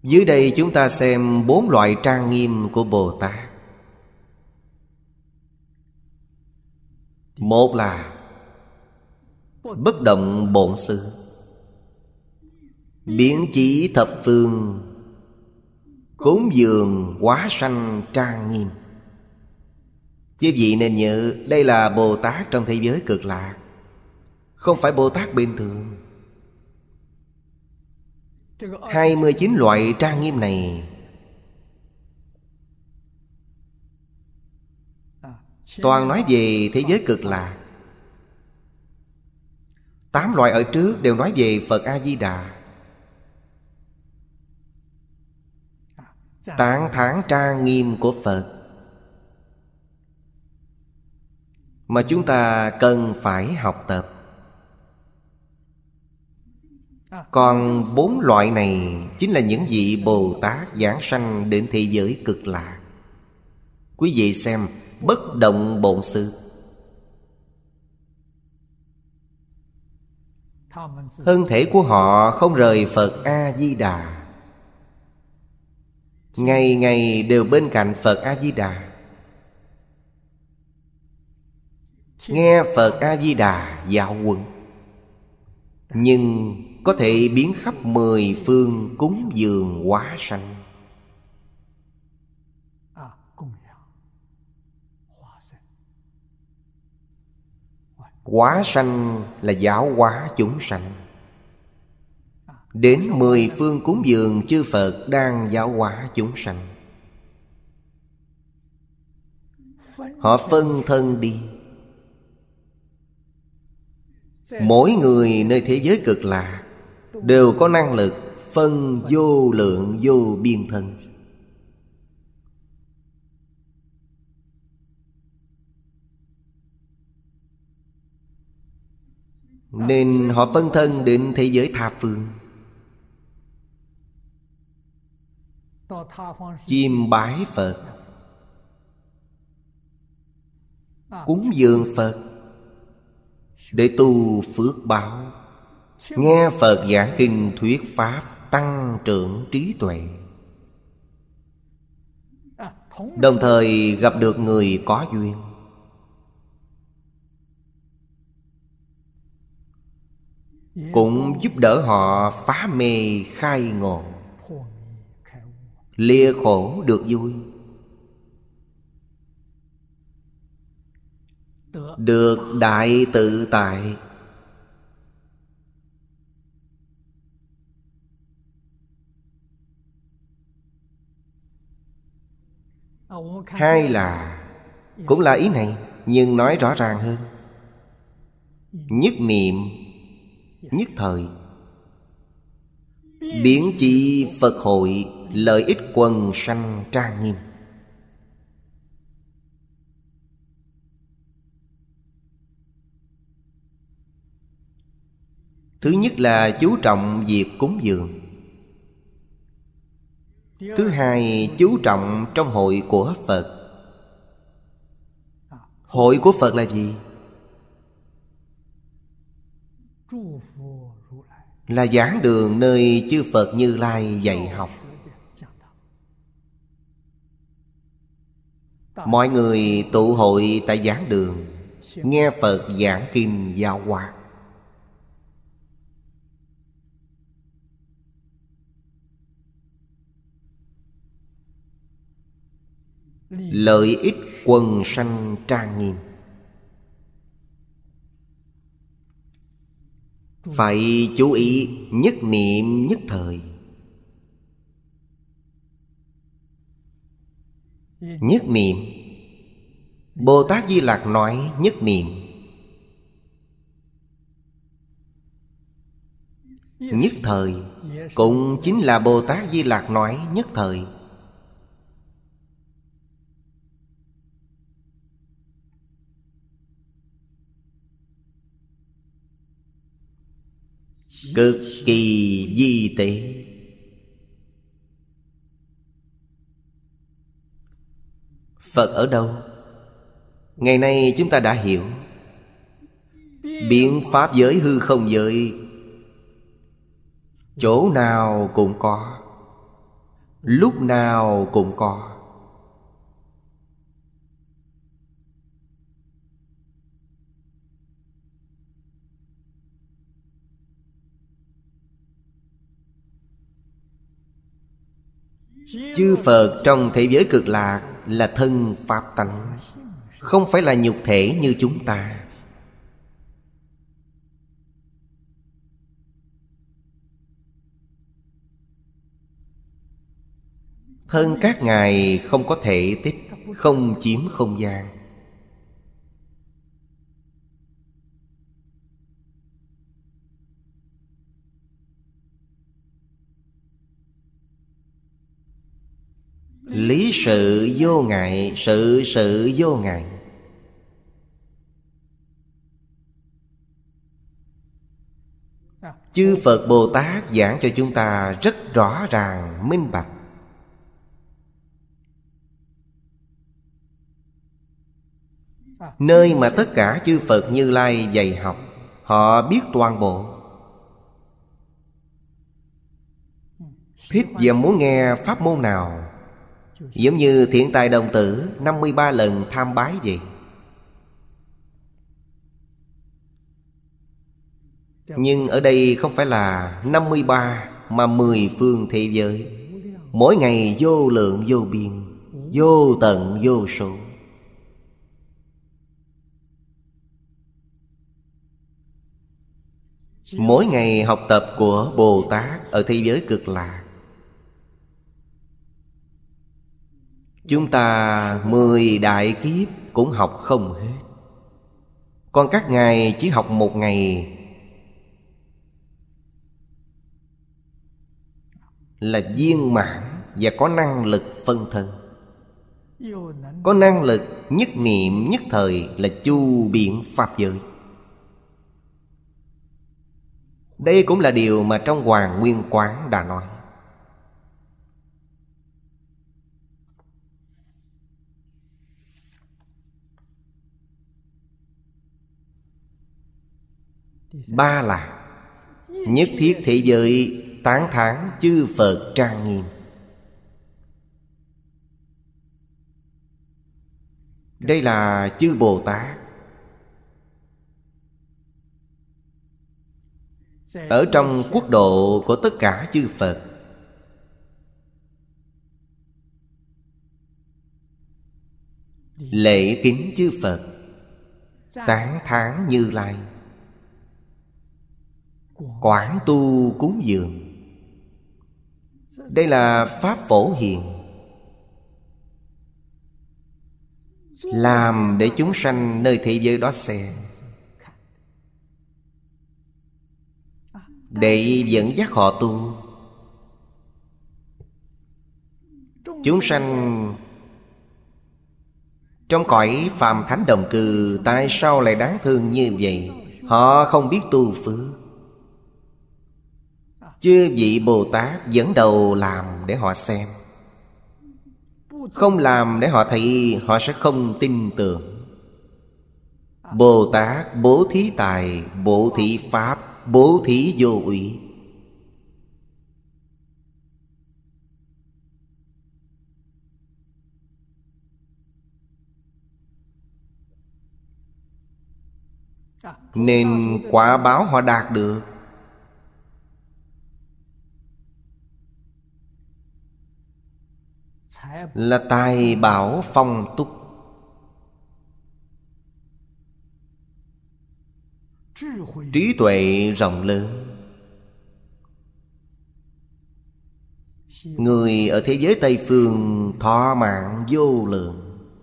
Dưới đây chúng ta xem 4 loại trang nghiêm của Bồ Tát. Một là bất động bổn sư, biến chí thập phương, cúng dường hóa sanh trang nghiêm. Quý vị nên nhớ, đây là Bồ Tát trong thế giới Cực Lạc, không phải Bồ Tát bình thường. 29 loại trang nghiêm này toàn nói về thế giới Cực Lạc. 8 loại ở trước đều nói về Phật A-di-đà. Tán thán trang nghiêm của Phật mà chúng ta cần phải học tập. Còn 4 loại này chính là những vị Bồ Tát giảng sanh đến thế giới Cực Lạc. Quý vị xem, bất động bổn sư, thân thể của họ không rời Phật A-di-đà, ngày ngày đều bên cạnh Phật A-di-đà, nghe Phật A-di-đà giáo huấn, nhưng có thể biến khắp 10 phương cúng dường hóa sanh. Hóa sanh là giáo hóa chúng sanh. Đến 10 phương cúng dường chư Phật đang giáo hóa chúng sanh. Họ phân thân đi. Mỗi người nơi thế giới Cực Lạc đều có năng lực phân vô lượng vô biên thân. Nên họ phân thân đến thế giới tha phương, chiêm bái Phật, cúng dường Phật để tu phước báo, nghe Phật giảng kinh thuyết pháp, tăng trưởng trí tuệ. Đồng thời gặp được người có duyên, cũng giúp đỡ họ phá mê khai ngộ, lìa khổ được vui, được đại tự tại. Hai là cũng là ý này, nhưng nói rõ ràng hơn. Nhất niệm, nhất thời, biến chi Phật hội, lợi ích quần sanh trang nghiêm. Thứ nhất là chú trọng việc cúng dường. Thứ hai, chú trọng trong hội của Phật. Hội của Phật là gì? Là giảng đường nơi chư Phật Như Lai dạy học. Mọi người tụ hội tại giảng đường, nghe Phật giảng kinh giáo hóa. Lợi ích quần sanh trang nghiêm. Phải chú ý nhất niệm nhất thời. Nhất niệm, Bồ Tát Di Lặc nói nhất niệm. Nhất thời cũng chính là Bồ Tát Di Lặc nói nhất thời. Cực kỳ vi tế. Phật ở đâu? Ngày nay chúng ta đã hiểu. Biện pháp giới hư không giới, chỗ nào cũng có. lúc nào cũng có. Chư Phật trong thế giới cực lạc là thân pháp tánh, không phải là nhục thể như chúng ta. Thân các ngài không có thể tích, không chiếm không gian. Lý sự vô ngại, sự sự vô ngại. Chư Phật Bồ Tát giảng cho chúng ta rất rõ ràng, minh bạch. Nơi mà tất cả chư Phật Như Lai dạy học, họ biết toàn bộ. Thích và muốn nghe pháp môn nào, giống như Thiện Tài Đồng Tử 53 lần tham bái vậy. Nhưng ở đây không phải là 53 mà 10 phương thế giới, mỗi ngày vô lượng vô biên, vô tận vô số. Mỗi ngày học tập của Bồ Tát ở thế giới cực lạc, chúng ta 10 đại kiếp cũng học không hết. Còn các ngài chỉ học một ngày là viên mãn và có năng lực phân thân, có năng lực nhất niệm nhất thời là chu biện pháp giới. Đây cũng là điều mà trong Hoàng Nguyên Quán đã nói. Ba là nhất thiết thế giới tán thán chư Phật trang nghiêm. Đây là chư Bồ Tát ở trong quốc độ của tất cả chư Phật, lễ kính chư Phật, tán thán Như Lai, quảng tu cúng dường. Đây là pháp phổ hiền, làm để chúng sanh nơi thế giới đó xem, để dẫn dắt họ tu. Chúng sanh trong cõi phàm thánh đồng cư tại sao lại đáng thương như vậy? Họ không biết tu phước. Chư vị Bồ Tát dẫn đầu làm để họ xem, không làm để họ thấy, họ sẽ không tin tưởng. Bồ Tát bố thí tài, bố thí pháp, bố thí vô úy. Nên quả báo họ đạt được. Là tài bảo phong túc, trí tuệ rộng lớn. Người ở thế giới Tây Phương thọ mạng vô lượng.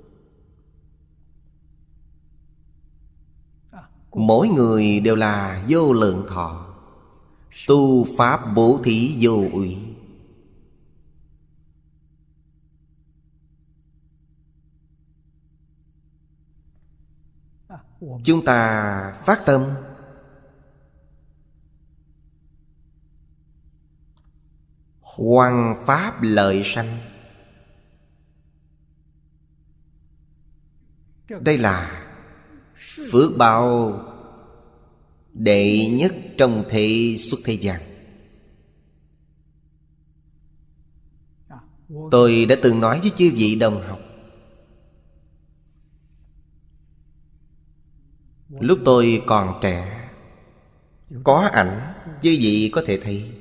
Mỗi người đều là vô lượng thọ, tu pháp bố thí vô úy. Chúng ta phát tâm hoằng pháp lợi sanh. Đây là phước báo đệ nhất trong thế xuất thế gian. Tôi đã từng nói với chư vị đồng học, lúc tôi còn trẻ, có ảnh, chư vị có thể thấy.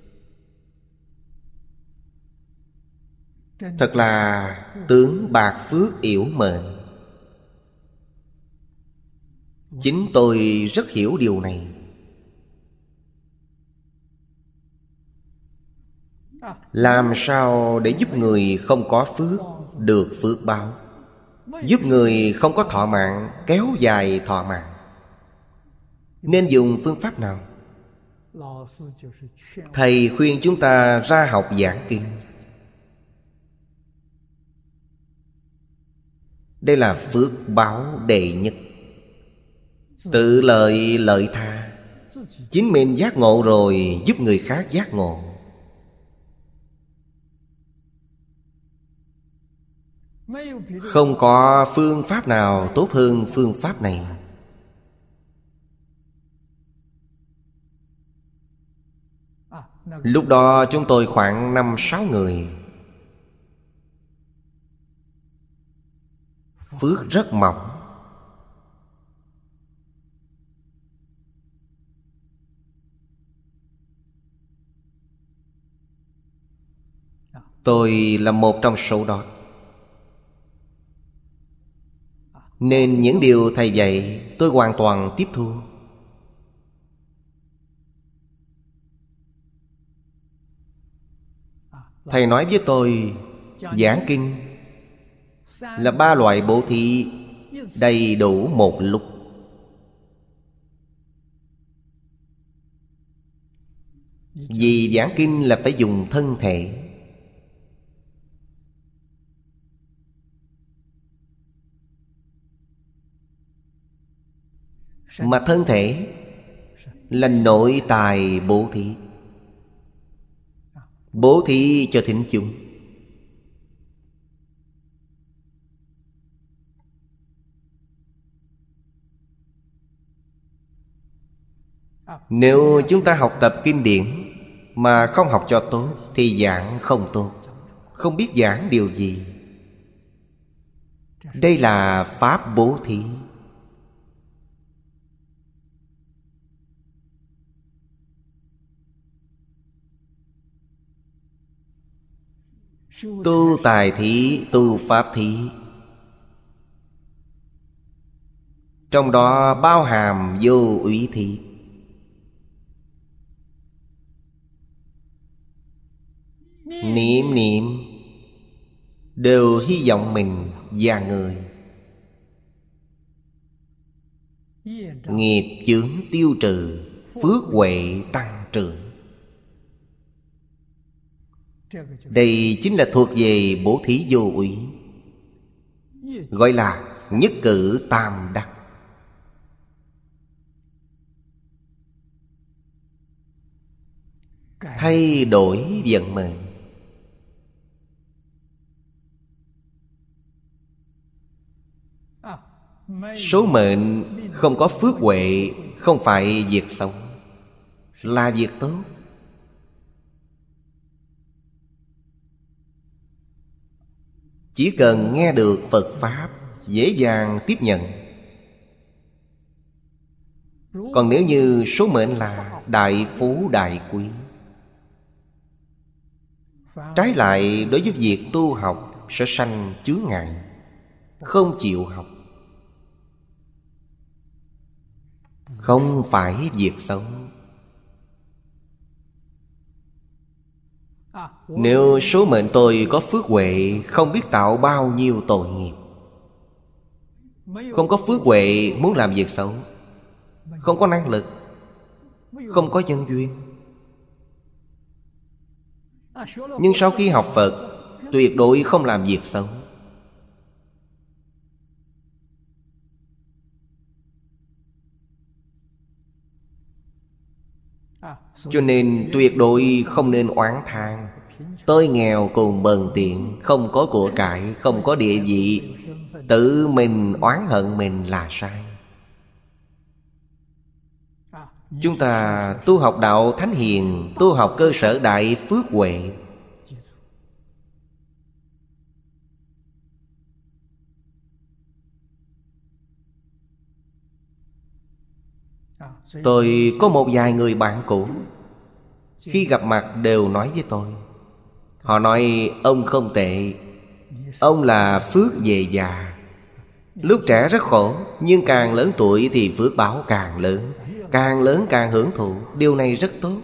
Thật là tướng bạc phước yểu mệnh. Chính tôi rất hiểu điều này. Làm sao để giúp người không có phước được phước báo, giúp người không có thọ mạng kéo dài thọ mạng? Nên dùng phương pháp nào? Thầy khuyên chúng ta ra học giảng kinh. Đây là phước báo đệ nhất. Tự lợi lợi tha. Chính mình giác ngộ rồi giúp người khác giác ngộ. Không có phương pháp nào tốt hơn phương pháp này. Lúc đó chúng tôi khoảng 5-6 người. Phước rất mỏng. Tôi là một trong số đó. Nên những điều thầy dạy tôi hoàn toàn tiếp thu. Thầy nói với tôi, giảng kinh là 3 loại bố thí đầy đủ một lúc. Vì giảng kinh là phải dùng thân thể. Mà thân thể là nội tài bố thí. Bố thí cho thính chúng. Nếu chúng ta học tập kinh điển mà không học cho tốt thì giảng không tốt, không biết giảng điều gì. Đây là pháp bố thí. Tu tài thí, tu pháp thí, trong đó bao hàm vô úy thí. Niệm niệm đều hy vọng mình và người. Nghiệp chướng tiêu trừ, phước huệ tăng trưởng. Đây chính là thuộc về bố thí vô úy, gọi là nhất cử tam đắc. Thay đổi vận mệnh. Số mệnh không có phước huệ không phải việc xấu, là việc tốt. Chỉ cần nghe được Phật Pháp, dễ dàng tiếp nhận. Còn nếu như số mệnh là đại phú đại quý, trái lại đối với việc tu học sẽ sanh chướng ngại, không chịu học. Không phải việc xấu. Nếu số mệnh tôi có phước huệ, không biết tạo bao nhiêu tội nghiệp. Không có phước huệ muốn làm việc xấu, không có năng lực, không có nhân duyên. Nhưng sau khi học Phật, tuyệt đối không làm việc xấu. Cho nên tuyệt đối không nên oán than: tôi nghèo cùng bần tiện, không có của cải, không có địa vị. Tự mình oán hận mình là sai. Chúng ta tu học đạo Thánh Hiền, tu học cơ sở đại phước huệ. Tôi có một vài người bạn cũ, khi gặp mặt đều nói với tôi. Họ nói ông không tệ, ông là phước về già. Lúc trẻ rất khổ, nhưng càng lớn tuổi thì phước báo càng lớn. Càng lớn càng hưởng thụ. Điều này rất tốt.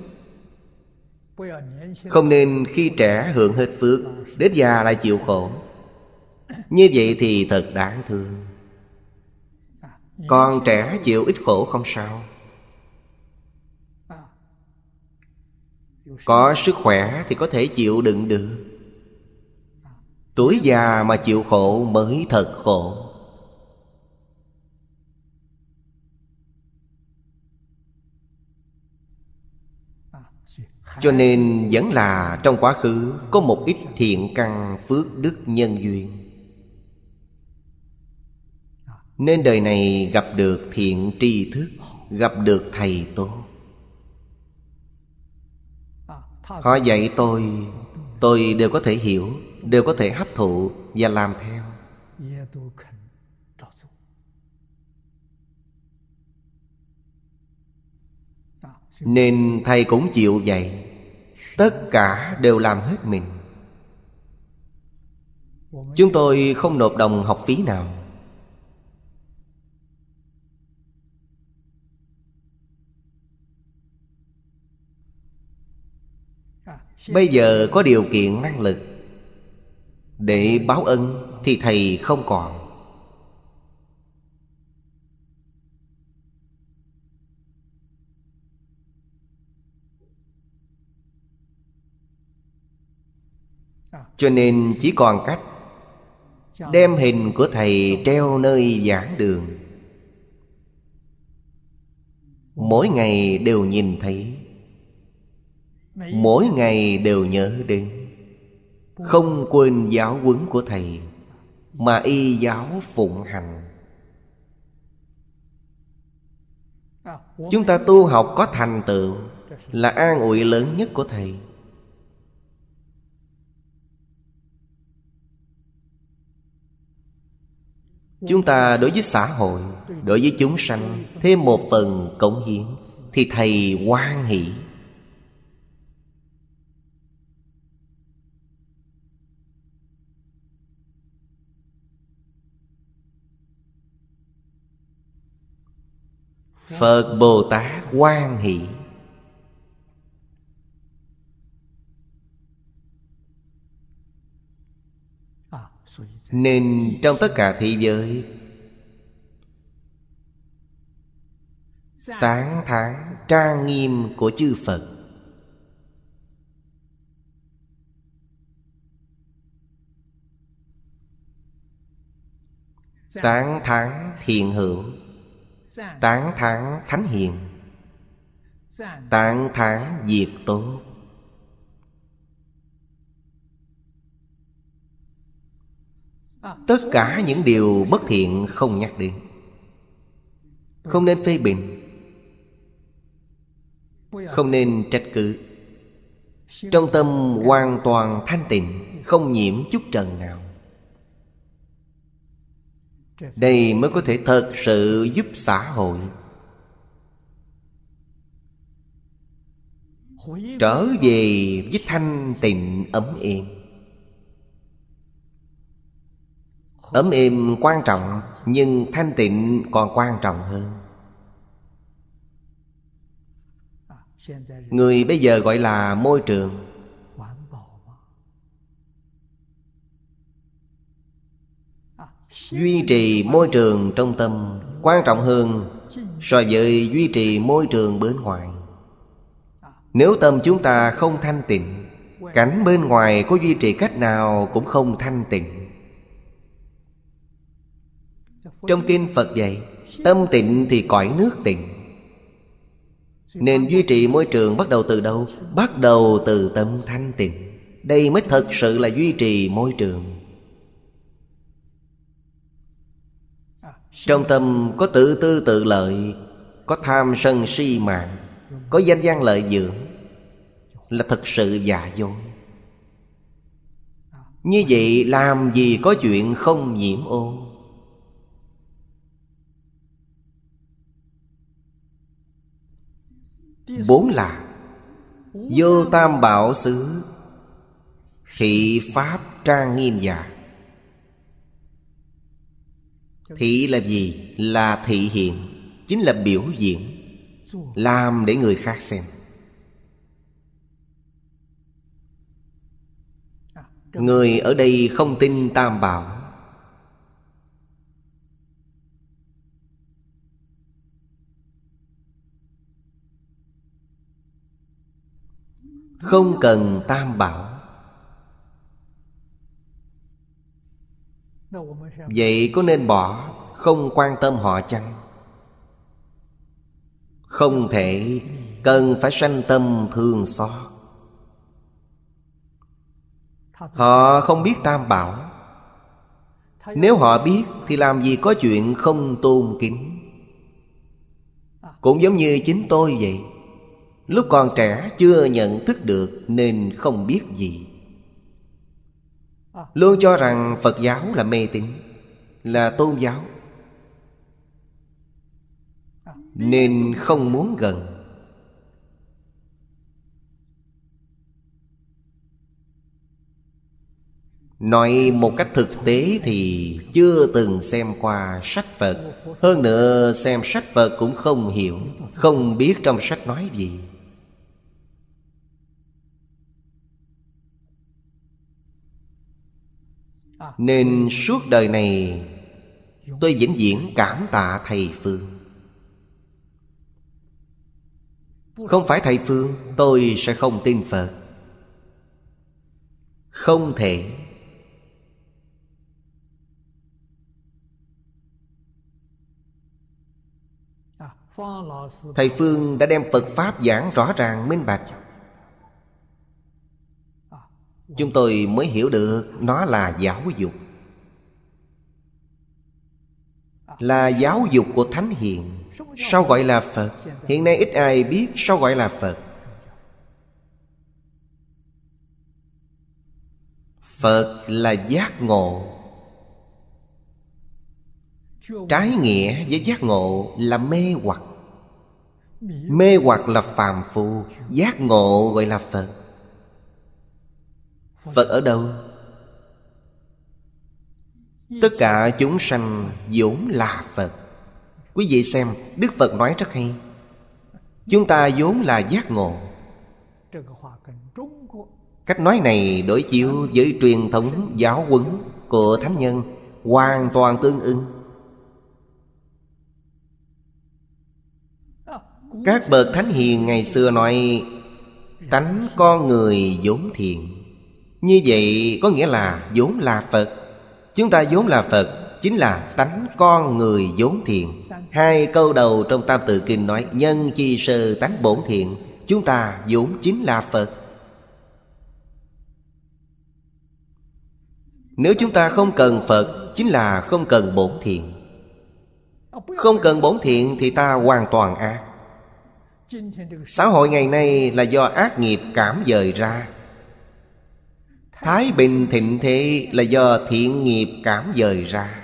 Không nên khi trẻ hưởng hết phước, đến già lại chịu khổ. Như vậy thì thật đáng thương. Còn trẻ chịu ít khổ không sao. Có sức khỏe thì có thể chịu đựng được. Tuổi già mà chịu khổ mới thật khổ. Cho nên vẫn là trong quá khứ có một ít thiện căn phước đức nhân duyên, nên đời này gặp được thiện tri thức, gặp được thầy tốt. Họ dạy tôi đều có thể hiểu, đều có thể hấp thụ và làm theo. Nên thầy cũng chịu dạy. Tất cả đều làm hết mình. Chúng tôi không nộp đồng học phí nào. Bây giờ có điều kiện năng lực để báo ân thì thầy không còn. Cho nên chỉ còn cách đem hình của thầy treo nơi giảng đường. Mỗi ngày đều nhìn thấy, mỗi ngày đều nhớ đến. Không quên giáo huấn của thầy, mà y giáo phụng hành. Chúng ta tu học có thành tựu là an ủi lớn nhất của thầy. Chúng ta đối với xã hội, đối với chúng sanh thêm một phần cống hiến thì thầy hoan hỷ. Phật Bồ Tát hoan hỷ. Nên trong tất cả thế giới tán thán trang nghiêm của chư Phật, tán thán thiện hữu, tán thán thánh hiền, tán thán việc tốt. Tất cả những điều bất thiện không nhắc đến. Không nên phê bình, không nên trách cứ. Trong tâm hoàn toàn thanh tịnh, không nhiễm chút trần nào. Đây mới có thể thật sự giúp xã hội trở về với thanh tịnh ấm êm. Ấm êm quan trọng, nhưng thanh tịnh còn quan trọng hơn. Người bây giờ gọi là môi trường. Duy trì môi trường trong tâm quan trọng hơn so với duy trì môi trường bên ngoài. Nếu tâm chúng ta không thanh tịnh, cảnh bên ngoài có duy trì cách nào cũng không thanh tịnh. Trong kinh Phật dạy, tâm tịnh thì cõi nước tịnh. Nên duy trì môi trường bắt đầu từ đâu? Bắt đầu từ tâm thanh tịnh. Đây mới thật sự là duy trì môi trường. Trong tâm có tự tư tự lợi, có tham sân si mạng, có danh văn lợi dưỡng, là thật sự giả dối. Như vậy làm gì có chuyện không nhiễm ô. bốn là vô tam bảo xứ, thị pháp trang nghiêm giả. Thị là gì? Là thị hiện, chính là biểu diễn, làm để người khác xem. Người ở đây không tin tam bảo, không cần tam bảo. Vậy có nên bỏ, không quan tâm họ chăng? Không thể, cần phải sanh tâm thương xót. Họ không biết tam bảo. Nếu họ biết thì làm gì có chuyện không tôn kính. Cũng giống như chính tôi vậy. Lúc còn trẻ chưa nhận thức được nên không biết gì, luôn cho rằng Phật giáo là mê tín, là tôn giáo, nên không muốn gần. Nói một cách thực tế thì chưa từng xem qua sách Phật. Hơn nữa xem sách Phật cũng không hiểu, không biết trong sách nói gì. Nên suốt đời này tôi vĩnh viễn cảm tạ thầy Phương. Không phải thầy Phương, tôi sẽ không tin Phật. Không thể. Thầy Phương đã đem Phật Pháp giảng rõ ràng minh bạch, chúng tôi mới hiểu được nó là giáo dục, là giáo dục của Thánh Hiền. Sao gọi là Phật? Hiện nay ít ai biết sao gọi là Phật. Phật là giác ngộ. Trái nghĩa với giác ngộ là mê hoặc. Mê hoặc là phàm phu, giác ngộ gọi là Phật. Phật ở đâu? Tất cả chúng sanh vốn là Phật. Quý vị xem, Đức Phật nói rất hay. Chúng ta vốn là giác ngộ. Cách nói này đối chiếu với truyền thống giáo huấn của Thánh Nhân hoàn toàn tương ưng. Các bậc Thánh Hiền ngày xưa nói tánh con người vốn thiện. Như vậy có nghĩa là vốn là Phật. Chúng ta vốn là Phật, chính là tánh con người vốn thiện. Hai câu đầu trong Tam Tự Kinh nói nhân chi sơ tánh bổn thiện. Chúng ta vốn chính là Phật. Nếu chúng ta không cần Phật, chính là không cần bổn thiện. Không cần bổn thiện thì ta hoàn toàn ác. Xã hội ngày nay là do ác nghiệp cảm dời ra. Thái bình thịnh thế là do thiện nghiệp cảm dời ra.